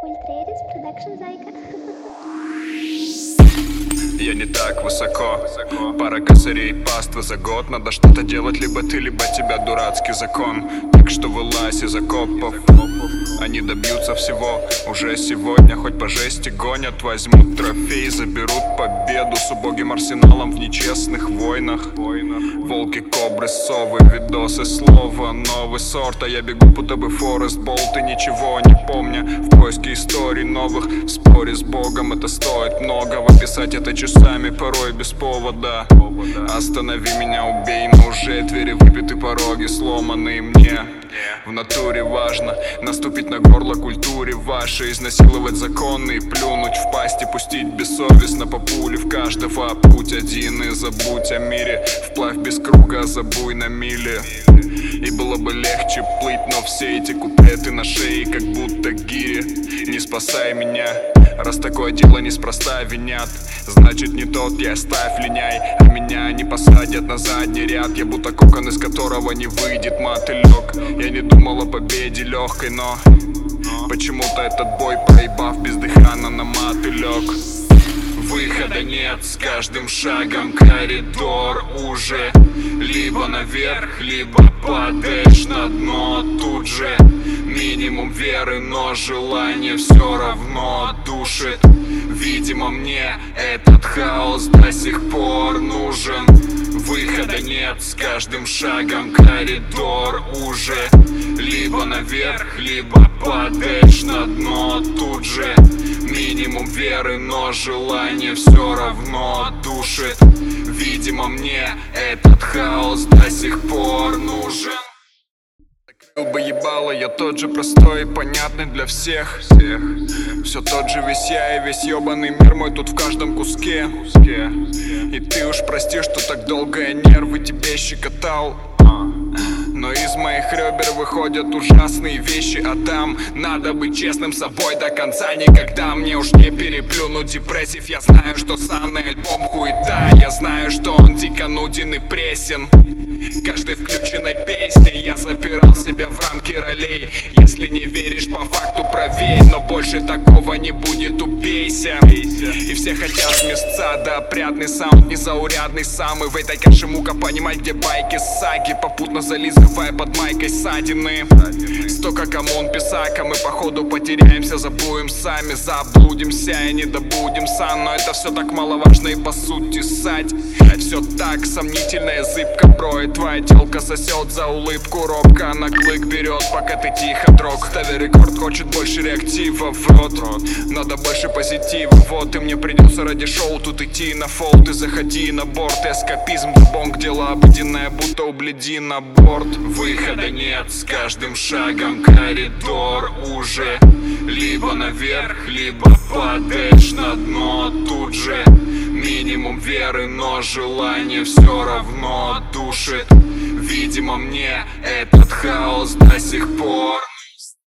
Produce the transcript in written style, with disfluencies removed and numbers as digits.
Ультраэрис Продакшн, зайка. Я не так высоко. Пара косарей, паства за год. Надо что-то делать, либо ты, либо тебя, дурацкий закон. Так что вылазь из окопов. Они добьются всего уже сегодня. Хоть по жести гонят, возьмут трофей, заберут победу с убогим арсеналом в нечестных войнах. Волки, кобры, совы, видосы, слово, новый сорт. А я бегу, будто бы Форест Болт, и ничего не помня, в поиске историй новых, в споре с Богом. Это стоит многого, писать это часами, порой без повода. Останови меня, убей, но уже двери выбиты, пороги сломанные мне. В натуре важно наступить на горло культуре вашей, изнасиловать законы и плюнуть в пасть и пустить бессовестно по пуле в каждого. Путь один и забудь о мире, вплавь без круга, забуй на мили. И было бы легче плыть, но все эти куплеты на шее, как будто гири. Не спасай меня, раз такое дело неспроста винят. Значит не тот я, ставь линяй, а меня не посадят на задний ряд. Я будто кокон, из которого не выйдет мотылек. Я не думал о победе легкой, но почему-то этот бой, проебав бездыханно на мотылек. Выхода нет, с каждым шагом коридор уже. Либо наверх, либо падаешь на дно тут же. Минимум веры, но желание все равно душит. Видимо, мне этот хаос до сих пор нужен. Выхода нет, с каждым шагом коридор уже. Либо наверх, либо падаешь на дно тут же. Минимум веры, но желание все равно душит. Видимо, мне этот хаос до сих пор нужен. Закрыл бы ебало, я тот же простой и понятный для всех. Все тот же весь я и весь ебаный мир мой тут в каждом куске. И ты уж прости, что так долго я нервы тебе щекотал. Но из моих ребер выходят ужасные вещи. А там надо быть честным с собой до конца. Никогда мне уж не переплюнуть депрессив. Я знаю, что санный альбом хуета. Я знаю, что он дико нуден и пресен. Каждой включенной песней я запирал себя в рамки ролей. Если не веришь, по факту проверь. Но больше такого не будет, убейся. И все хотят с места, да опрятный саунд, незаурядный самый. В этой каше мука, понимать, где байки саги. Попутно зализывая под майкой ссадины. Столько коммун писака, мы походу потеряемся, забудем сами, заблудимся и не добудем сан. Но это все так маловажно и по сути ссать. Все так сомнительно и зыбко, бро. И твоя телка сосет за улыбку робко. Она клык берет, пока ты тихо дрог. Стави рекорд, хочет больше реактива в рот. Надо больше позитива, вот. И мне придется ради шоу тут идти на фол. Ты заходи на борт, эскапизм, бонг, дело обыденное, будто убледи на борт. Выхода нет, с каждым шагом коридор уже. Либо наверх, либо падаешь на дно тут же. Минимум веры, но желание все равно душит. Видимо, мне этот хаос до сих пор